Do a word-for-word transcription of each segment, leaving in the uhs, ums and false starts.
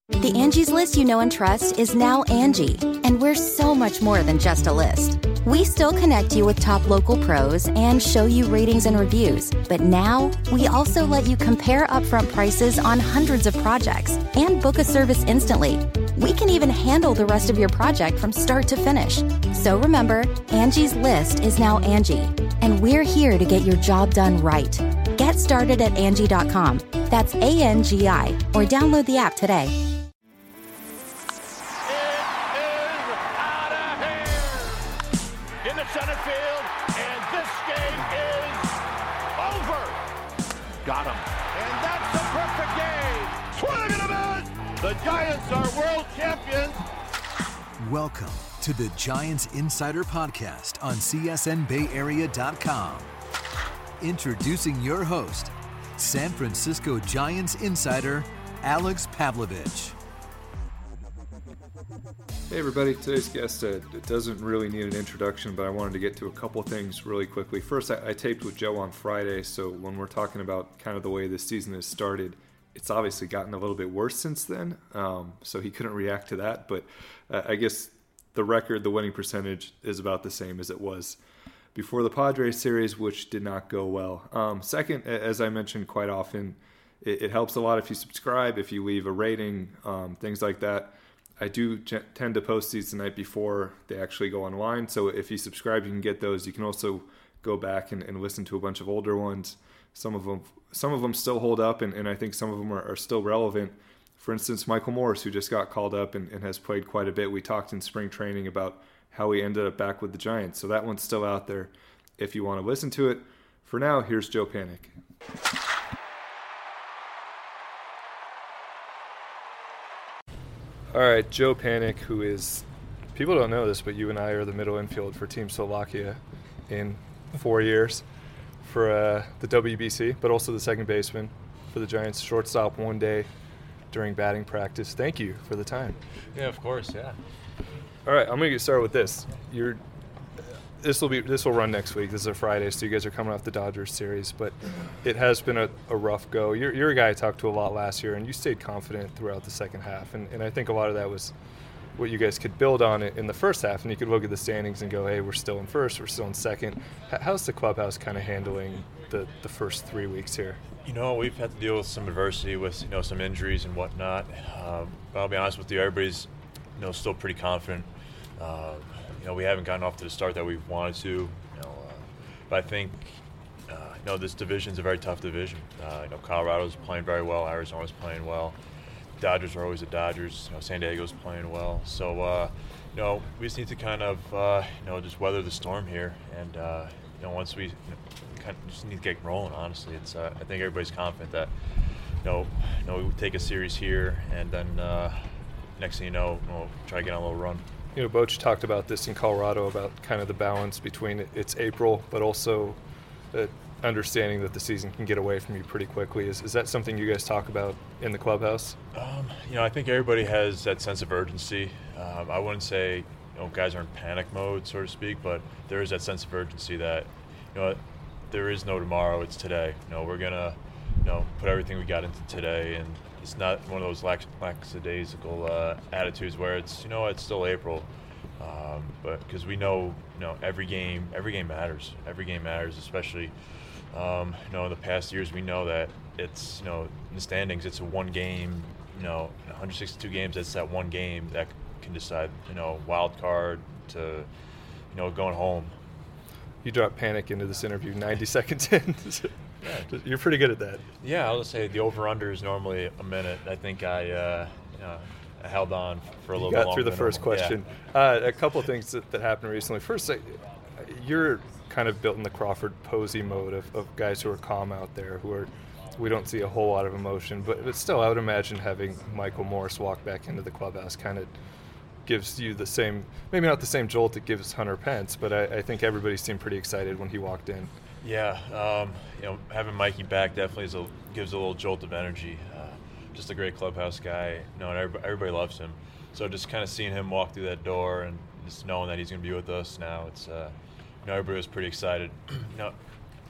The Angie's List you know and trust is now Angie, and we're so much more than just a list. We still connect you with top local pros and show you ratings and reviews, but now we also let you compare upfront prices on hundreds of projects and book a service instantly. We can even handle the rest of your project from start to finish. So remember, Angie's List is now Angie, and we're here to get your job done right. Get started at Angie dot com. That's A N G I, or download the app today. Center field, and this game is over. Got him. And that's the perfect game. Swing and a miss. The Giants are world champions. Welcome to the Giants Insider Podcast on C S N Bay Area dot com. Introducing your host, San Francisco Giants insider, Alex Pavlovich. Hey everybody, today's guest uh, doesn't really need an introduction, but I wanted to get to a couple things really quickly. First, I, I taped with Joe on Friday, so when we're talking about kind of the way this season has started, it's obviously gotten a little bit worse since then, um, so he couldn't react to that, but uh, I guess the record, the winning percentage, is about the same as it was before the Padres series, which did not go well. Um, second, as I mentioned quite often, it, it helps a lot if you subscribe, if you leave a rating, um, things like that. I do t- tend to post these the night before they actually go online, so if you subscribe, you can get those. You can also go back and, and listen to a bunch of older ones. Some of them some of them still hold up, and, and I think some of them are, are still relevant. For instance, Michael Morse, who just got called up and, and has played quite a bit. We talked in spring training about how he ended up back with the Giants, so that one's still out there if you want to listen to it. For now, here's Joe Panik. All right, Joe Panik, who is, people don't know this, but you and I are the middle infield for Team Slovakia in four years for uh, the W B C, but also the second baseman for the Giants, shortstop one day during batting practice. Thank you for the time. Yeah, of course, yeah. All right, I'm going to get started with this. You're, this will be this will run next week. This is a Friday, so you guys are coming off the Dodgers series, but it has been a, a rough go. You're, you're a guy I talked to a lot last year, and you stayed confident throughout the second half, and, and I think a lot of that was what you guys could build on it in the first half, and you could look at the standings and go, hey, we're still in first, we're still in second. How's the clubhouse kind of handling the, the first three weeks here? You know, we've had to deal with some adversity with, you know, some injuries and whatnot. Um, but I'll be honest with you, everybody's, you know, still pretty confident. Uh, you know, we haven't gotten off to the start that we wanted to. You know, uh, but I think, uh, you know, this division's a very tough division. Uh, you know, Colorado's playing very well, Arizona's playing well. Dodgers are always the Dodgers. You know, San Diego's playing well. So, uh, you know, we just need to kind of, uh, you know, just weather the storm here. And, uh, you know, once we you know, kind of just need to get rolling, honestly. It's, uh, I think everybody's confident that, you know, you know, we take a series here, and then uh, next thing you know, we'll try to get on a little run. You know, Boch talked about this in Colorado, about kind of the balance between it's April, but also uh, understanding that the season can get away from you pretty quickly. Is, is that something you guys talk about in the clubhouse? Um, you know, I think everybody has that sense of urgency. Um, I wouldn't say, you know, guys are in panic mode, so to speak, but there is that sense of urgency that, you know, there is no tomorrow, it's today. You know, we're going to, you know, put everything we got into today, and it's not one of those lax, lackadaisical uh, attitudes where it's, you know, it's still April. Um, but because we know, you know, every game, every game matters. Every game matters, especially, um, you know, in the past years, we know that it's, you know, in the standings, it's a one game, you know, one hundred sixty-two games, it's that one game that can decide, you know, wild card to, you know, going home. You dropped Panik into this interview ninety seconds in. Yeah. You're pretty good at that. Yeah, I'll just say the over-under is normally a minute. I think I, uh, you know, I held on for a little bit longer. You got through the first question. Yeah. Uh, a couple of things that, that happened recently. First, you're kind of built in the Crawford Posey mode of, of guys who are calm out there, who are, we don't see a whole lot of emotion. But, but still, I would imagine having Michael Morse walk back into the clubhouse kind of gives you the same, maybe not the same jolt it gives Hunter Pence, but I, I think everybody seemed pretty excited when he walked in. Yeah, um, you know, having Mikey back definitely is a, gives a little jolt of energy. Uh, just a great clubhouse guy, you know, and everybody, everybody loves him. So just kind of seeing him walk through that door and just knowing that he's going to be with us now, it's, uh, you know, everybody was pretty excited. You know,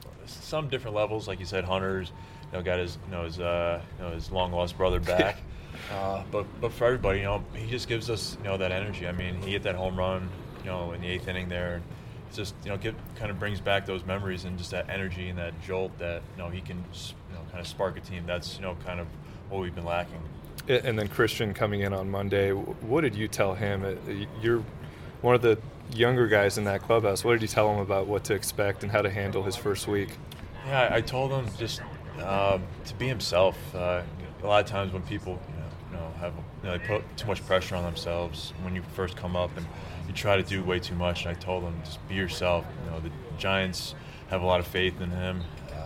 some different levels, like you said, Hunter's, you know, got his, you know, his, uh, you know, his long lost brother back. Uh, but but for everybody, you know, he just gives us, you know, that energy. I mean, he hit that home run, you know, in the eighth inning there. It's just, you know, get, kind of brings back those memories and just that energy and that jolt that, you know, he can, you know, kind of spark a team. That's, you know, kind of what we've been lacking. And then Christian coming in on Monday, what did you tell him? You're one of the younger guys in that clubhouse. What did you tell him about what to expect and how to handle his first week? Yeah, I told him just um, to be himself. Uh, a lot of times when people, you know, you know have you know, they put too much pressure on themselves when you first come up and you try to do way too much. And I told him, just be yourself. You know, the Giants have a lot of faith in him,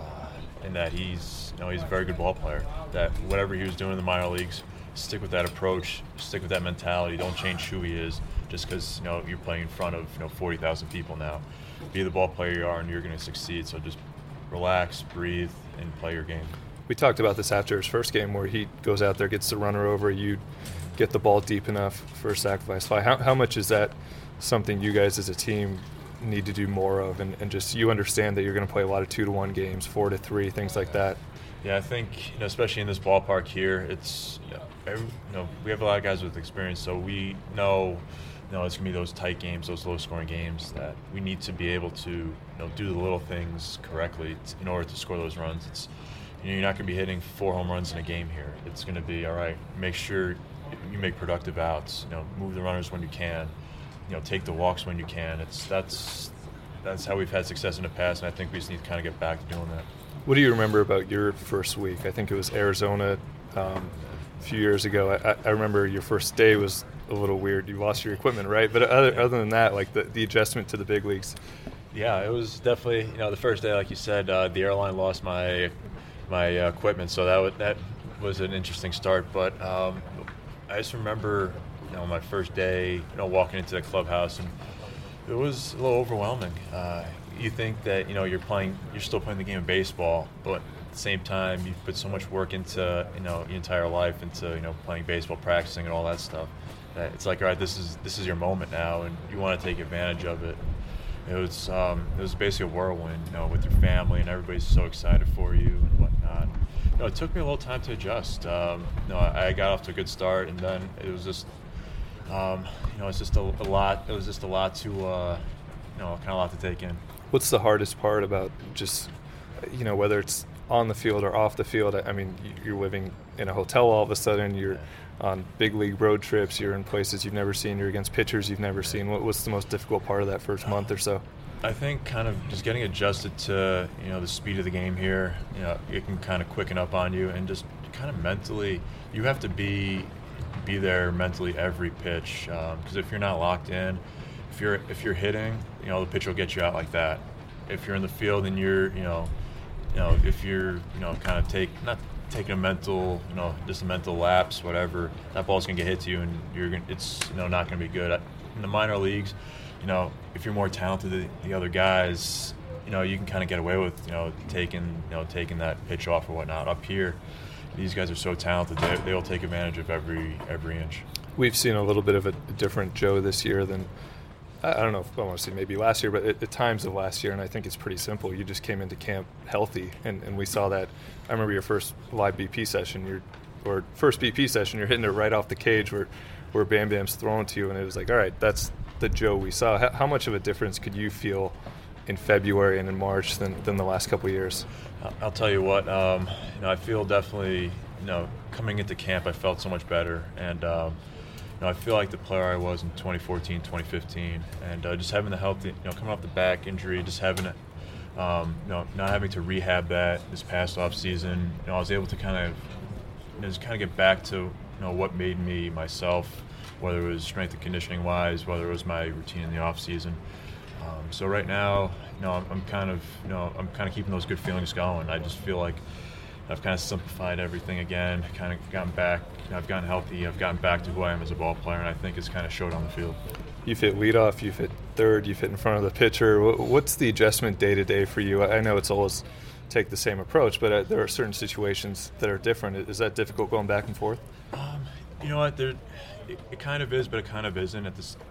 uh, and that he's, you know, he's a very good ball player. That whatever he was doing in the minor leagues, stick with that approach, stick with that mentality. Don't change who he is just because, you know, you're playing in front of, you know, forty thousand people now. Be the ball player you are, and you're going to succeed. So just relax, breathe, and play your game. We talked about this after his first game where he goes out there, gets the runner over, you get the ball deep enough for a sacrifice fly. How, how much is that something you guys as a team need to do more of, and, and just you understand that you're going to play a lot of two to one games, four to three, things like that? Yeah, I think, you know, especially in this ballpark here, it's, you know, every, you know, we have a lot of guys with experience, so we know, you know, it's going to be those tight games, those low-scoring games that we need to be able to, you know, do the little things correctly in order to score those runs. It's, you know, you're not going to be hitting four home runs in a game here. It's going to be, all right, make sure you make productive outs, you know, move the runners when you can, you know, take the walks when you can. It's that's that's how we've had success in the past, and I think we just need to kind of get back to doing that. What do you remember about your first week? I think it was Arizona um, a few years ago. I, I remember your first day was a little weird. You lost your equipment, right? But other, other than that, like the, the adjustment to the big leagues. Yeah, it was definitely, you know, the first day, like you said, uh, the airline lost my my uh, equipment, so that was, that was an interesting start. But um, I just remember, you know, my first day, you know, walking into the clubhouse, and it was a little overwhelming. Uh, you think that, you know, you're playing, you're still playing the game of baseball, but at the same time, you've put so much work into, you know, your entire life into, you know, playing baseball, practicing, and all that stuff. That it's like, all right, this is this is your moment now, and you want to take advantage of it. It was um, it was basically a whirlwind, you know, with your family, and everybody's so excited for you and whatnot. You know, it took me a little time to adjust. Um, you know, I got off to a good start, and then it was just, um, you know, it's just a, a lot. It was just a lot to, uh, you know, kind of a lot to take in. What's the hardest part about just, you know, whether it's on the field or off the field? I mean, you're living in a hotel all of a sudden. You're on big league road trips. You're in places you've never seen. You're against pitchers you've never seen. What was the most difficult part of that first month or so? I think kind of just getting adjusted to, you know, the speed of the game here. You know, it can kind of quicken up on you, and just kind of mentally, you have to be be there mentally every pitch. Because um, if you're not locked in, if you're if you're hitting, you know, the pitch will get you out like that. If you're in the field and you're, you know, you know, if you're, you know, kind of take not taking a mental, you know, just a mental lapse, whatever, that ball's gonna get hit to you, and you're gonna, it's, you know, not gonna be good. In the minor leagues, you know, if you're more talented than the other guys, you know, you can kind of get away with, you know, taking, you know, taking that pitch off or whatnot. Up here, these guys are so talented; they they'll take advantage of every every inch. We've seen a little bit of a different Joe this year than, I don't know if I want to say maybe last year, but at, at times of last year, and I think it's pretty simple. You just came into camp healthy, and, and we saw that. I remember your first live B P session, your or first B P session, you're hitting it right off the cage where, where Bam Bam's throwing to you, and it was like, all right, that's the Joe we saw. How, how much of a difference could you feel in February and in March than, than the last couple of years? I'll tell you what, um, you know, I feel definitely, you know, coming into camp, I felt so much better, and um, you know, I feel like the player I was in twenty fourteen, twenty fifteen, and uh, just having the healthy, you know, coming off the back injury, just having it, um, you know, not having to rehab that this past off season, you know, I was able to kind of, you know, just kind of get back to, you know, what made me myself, whether it was strength and conditioning wise, whether it was my routine in the off season. Um, so right now, you know, I'm, I'm kind of, you know, I'm kind of keeping those good feelings going. I just feel like I've kind of simplified everything again, kind of gotten back, I've gotten healthy, I've gotten back to who I am as a ball player, and I think it's kind of showed on the field. You've hit leadoff, you've hit third, you've hit in front of the pitcher. What's the adjustment day-to-day for you? I know it's always take the same approach, but there are certain situations that are different. Is that difficult going back and forth? Um, you know what, there, it, it kind of is, but it kind of isn't. At, this,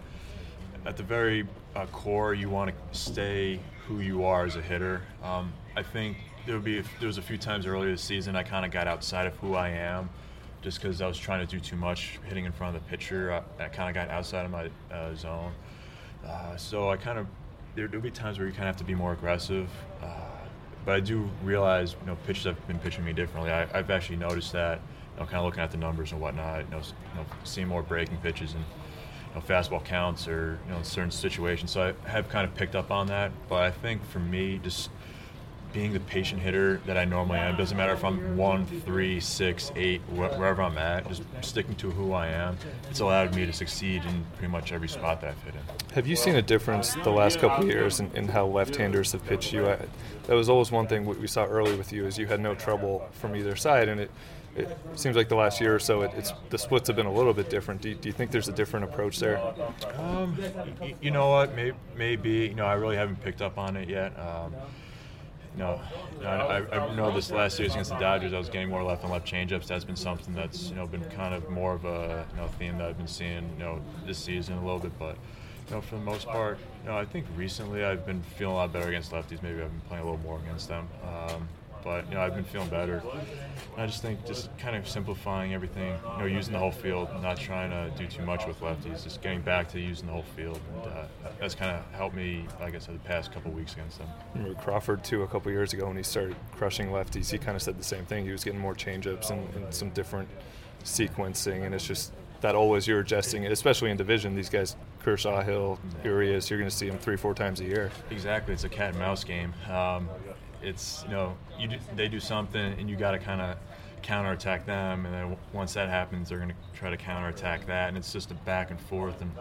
at the very uh, core, you want to stay who you are as a hitter. Um, I think there would be there was a few times earlier this season I kind of got outside of who I am, just because I was trying to do too much hitting in front of the pitcher. I, I kind of got outside of my uh, zone. Uh, so I kind of, there, there'll be times where you kind of have to be more aggressive. Uh, but I do realize, you know, pitchers have been pitching me differently. I, I've actually noticed that, you know, kind of looking at the numbers and whatnot, you know, you know seeing more breaking pitches and, you know, fastball counts or, you know, in certain situations. So I have kind of picked up on that. But I think for me, just being the patient hitter that I normally am, doesn't matter if I'm one, three, six, eight, wh- wherever I'm at, just sticking to who I am, it's allowed me to succeed in pretty much every spot that I've hit in. Have you seen a difference the last couple of years in, in how left-handers have pitched you? I, that was always one thing we saw early with you, is you had no trouble from either side, and it, it seems like the last year or so, it, it's the splits have been a little bit different. Do you, do you think there's a different approach there? Um, y- you know what, maybe, maybe, you know, I really haven't picked up on it yet. Um, You know, I, I know this last series against the Dodgers, I was getting more left and left changeups. That's been something that's, you know, been kind of more of a, you know, theme that I've been seeing, you know, this season a little bit. But, you know, for the most part, you know, I think recently I've been feeling a lot better against lefties. Maybe I've been playing a little more against them. Um, but, you know, I've been feeling better. And I just think just kind of simplifying everything, you know, using the whole field, not trying to do too much with lefties, just getting back to using the whole field. And uh, that's kind of helped me, like I said, the past couple of weeks against them. Remember Crawford, too, a couple years ago when he started crushing lefties, he kind of said the same thing. He was getting more changeups and, and some different sequencing, and it's just that always you're adjusting it, especially in division. These guys, Kershaw, Hill, Urias, you're going to see them three, four times a year. Exactly. It's a cat and mouse game. Um, it's, you know, you do, they do something and you got to kind of counterattack them, and then w- once that happens, they're going to try to counterattack that, and it's just a back and forth. And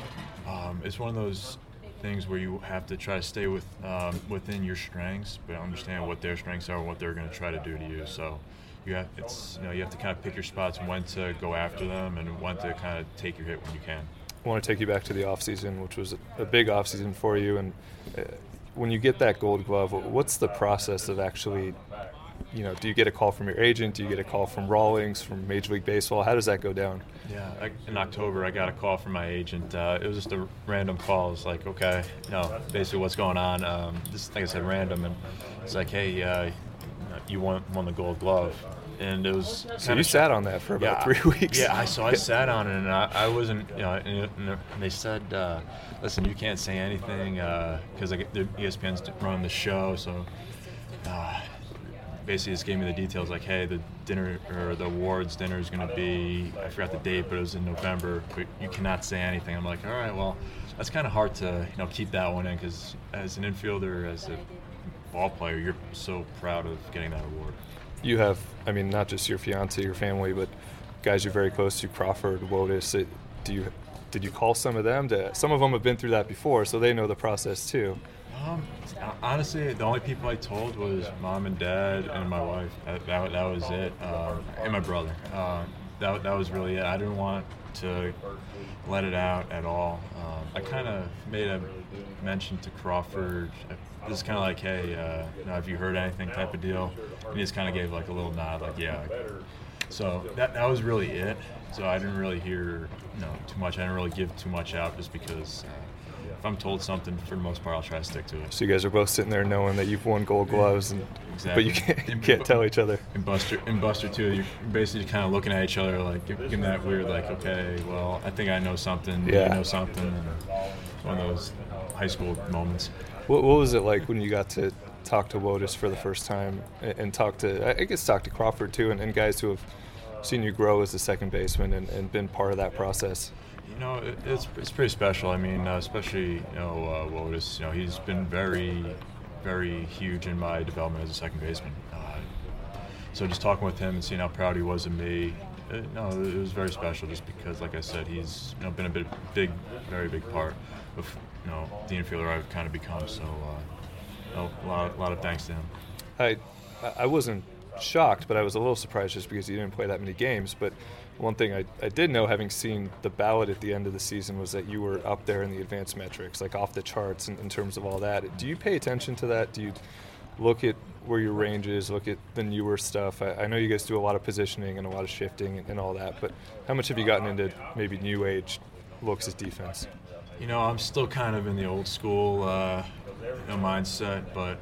um, it's one of those things where you have to try to stay with um, within your strengths, but understand what their strengths are and what they're going to try to do to you. So you have, it's, you know, you have to kind of pick your spots and when to go after them and when to kind of take your hit when you can. I want to take you back to the offseason, which was a, a big offseason for you. And uh, when you get that Gold Glove, what's the process of actually, you know, do you get a call from your agent? Do you get a call from Rawlings, from Major League Baseball? How does that go down? Yeah, I, in October, I got a call from my agent. Uh, it was just a random call. It's like, okay, you know, basically what's going on. Um, just like I said, random. And it's like, hey, uh, you won, won the Gold Glove. And it was so you sat on that for about yeah, three weeks. Yeah, I, so I sat on it, and I, I wasn't, you know, and, and they said, uh, listen, you can't say anything because uh, E S P N's running the show. So uh, basically just gave me the details like, hey, the dinner or the awards dinner is going to be, I forgot the date, but it was in November, but you cannot say anything. I'm like, all right, well, that's kind of hard to, you know, keep that one in because as an infielder, as a ball player, you're so proud of getting that award. You have, I mean, not just your fiance, your family, but guys you're very close to, Crawford, Wotus. It, do you, did you call some of them? To, some of them have been through that before, so they know the process too. Um, honestly, the only people I told was mom and dad and my wife. That, that, that was it, um, and my brother. Um, that, that was really it. I didn't want to let it out at all. Um, I kind of made a mention to Crawford. Just kind of like, hey, uh, you know, have you heard anything type of deal? And he just kind of gave like a little nod, like, yeah. So that that was really it. So I didn't really hear, you know, too much. I didn't really give too much out just because uh, if I'm told something, for the most part, I'll try to stick to it. So you guys are both sitting there knowing that you've won Gold Gloves, and exactly. but you can't, you can't tell each other. And Buster, and Buster too, you're basically kind of looking at each other like, giving that weird, like, okay, well, I think I know something, yeah. you know something, and one of those high school moments. What, what was it like when you got to talk to Wotus for the first time and, and talk to, I guess, talk to Crawford too, and, and guys who have seen you grow as a second baseman and, and been part of that process? You know, it, it's it's pretty special. I mean, uh, especially, you know, uh, Wotus, you know, he's been very, very huge in my development as a second baseman. Uh, so just talking with him and seeing how proud he was of me, it, no, it was very special just because, like I said, he's, you know, been a bit big, very big part of, you know, the infielder I've kind of become. So, uh, you know, a lot, a lot of thanks to him. I, I wasn't shocked, but I was a little surprised just because he didn't play that many games. But one thing I, I did know, having seen the ballot at the end of the season, was that you were up there in the advanced metrics, like off the charts in, in terms of all that. Do you pay attention to that? Do you look at where your range is, look at the newer stuff? I, I know you guys do a lot of positioning and a lot of shifting and, and all that, but how much have you gotten into maybe new age looks at defense? You know, I'm still kind of in the old school uh, you know, mindset, but um,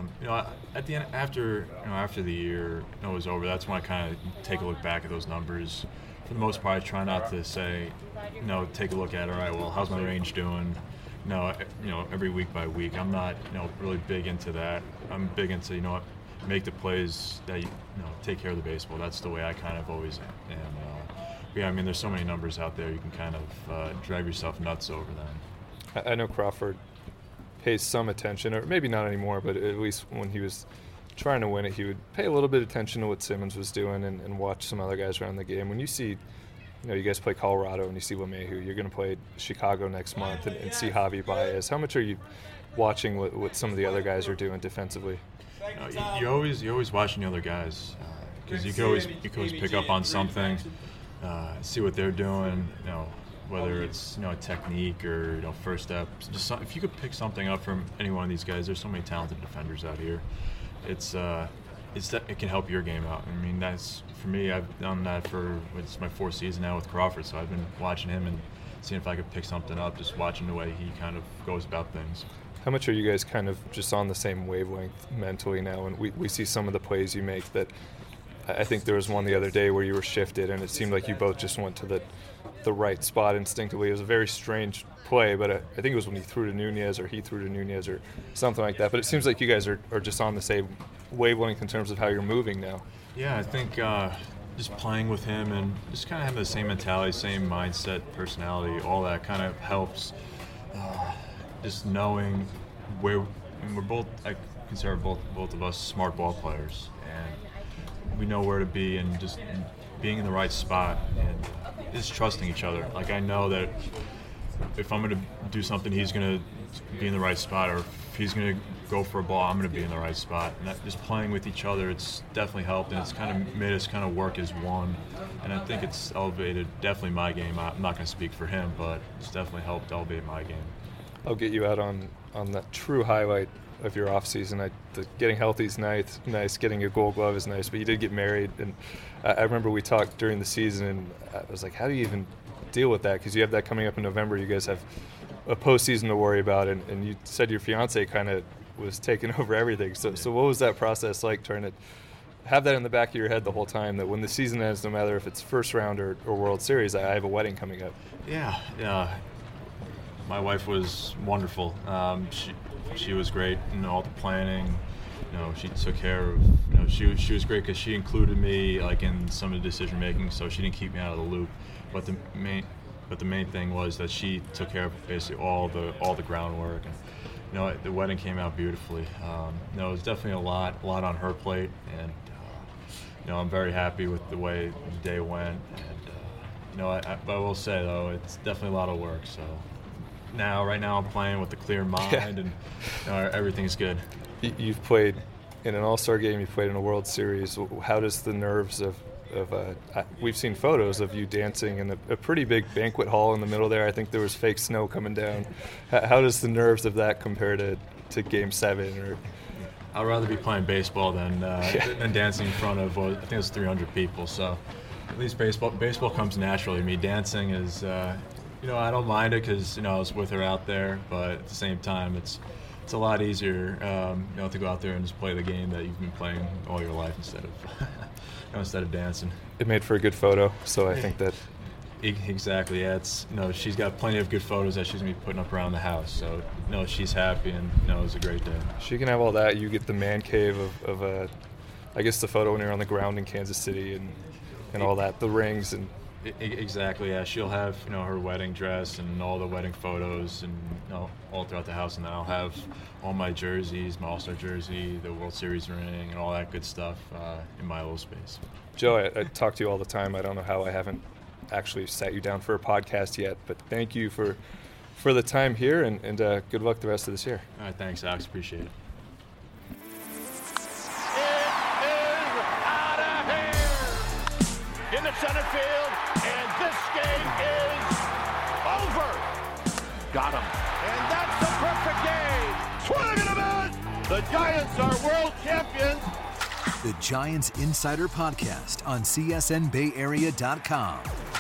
Um, you know, at the end, after you know, after the year you know, was over, that's when I kind of take a look back at those numbers. For the most part, I try not to say, you know, take a look at, all right, well, how's my range doing? You know, you know, every week by week. I'm not, you know, really big into that. I'm big into, you know what, make the plays that you, you know, take care of the baseball. That's the way I kind of always am. And uh, yeah, I mean, there's so many numbers out there. You can kind of uh, drive yourself nuts over them. I know Crawford pays some attention, or maybe not anymore, but at least when he was trying to win it, he would pay a little bit of attention to what Simmons was doing and, and watch some other guys around the game. When you see, you know, you guys play Colorado and you see LeMahieu, you're going to play Chicago next month and, and see Javi Baez. How much are you watching what, what some of the other guys are doing defensively? You know, you, you always you always watching the other guys because uh, you can always you can always pick up on something, uh, see what they're doing. You know, whether it's you know a technique or you know first step. Just some, if you could pick something up from any one of these guys, there's so many talented defenders out here. It's uh, it's that it can help your game out. I mean, that's for me. I've done that for it's my fourth season now with Crawford, so I've been watching him and seeing if I could pick something up, just watching the way he kind of goes about things. How much are you guys kind of just on the same wavelength mentally now? And we, we see some of the plays you make that I think there was one the other day where you were shifted and it seemed like you both just went to the the right spot instinctively. It was a very strange play, but I, I think it was when he threw to Nunez or he threw to Nunez or something like that. But it seems like you guys are, are just on the same wavelength in terms of how you're moving now. Yeah, I think uh, just playing with him and just kind of having the same mentality, same mindset, personality, all that kind of helps. Uh, just knowing where and we're both, I consider both both of us smart ball players, and we know where to be and just being in the right spot and just trusting each other. Like I know that if I'm going to do something, he's going to be in the right spot, or if he's going to go for a ball, I'm going to be in the right spot. And that, just playing with each other, it's definitely helped, and it's kind of made us kind of work as one. And I think it's elevated definitely my game. I'm not going to speak for him, but it's definitely helped elevate my game. I'll get you out on, on that true highlight of your off season. I, the, getting healthy is nice, nice. Getting a Gold Glove is nice. But you did get married, and I, I remember we talked during the season, and I was like, "How do you even deal with that?" Because you have that coming up in November. You guys have a postseason to worry about, and, and you said your fiance kind of was taking over everything. So, so what was that process like, trying to have that in the back of your head the whole time, that when the season ends, no matter if it's first round or, or World Series, I, I have a wedding coming up? Yeah, yeah. My wife was wonderful. Um, she she was great in all the planning. You know, she took care of. You know, she she was great because she included me like in some of the decision making, so she didn't keep me out of the loop. But the main but the main thing was that she took care of basically all the all the groundwork. And, you know, the wedding came out beautifully. Um, you know, it was definitely a lot a lot on her plate, and uh, you know, I'm very happy with the way the day went. And uh, you know, I, I, but I will say though, it's definitely a lot of work. So. Now, right now, I'm playing with a clear mind, yeah. and you know, everything's good. You've played in an All-Star game. You've played in a World Series. How does the nerves of, of uh, we've seen photos of you dancing in a, a pretty big banquet hall in the middle there. I think there was fake snow coming down. How does the nerves of that compare to, to Game Seven? Or I'd rather be playing baseball than uh, yeah. than dancing in front of, well, I think it's three hundred people. So at least baseball baseball comes naturally to me. Dancing is. Uh, You know, I don't mind it because, you know, I was with her out there, but at the same time, it's it's a lot easier, um, you know, to go out there and just play the game that you've been playing all your life instead of, you know, instead of dancing. It made for a good photo, so I think that. Exactly, yeah. It's, you know, she's got plenty of good photos that she's going to be putting up around the house, so, you know, she's happy, and, you know, it was a great day. She can have all that. You get the man cave of, of uh, I guess, the photo when you're on the ground in Kansas City and, and all that, the rings and. Exactly, yeah. She'll have, you know, her wedding dress and all the wedding photos and, you know, all throughout the house. And then I'll have all my jerseys, my All-Star jersey, the World Series ring, and all that good stuff uh, in my little space. Joe, I, I talk to you all the time. I don't know how I haven't actually sat you down for a podcast yet, but thank you for for the time here, and, and uh, good luck the rest of this year. All right, thanks, Alex. Appreciate it. In the center field, and this game is over. Got him. And that's the perfect game. Swing and a miss. The Giants are world champions. The Giants Insider Podcast on C S N Bay Area dot com.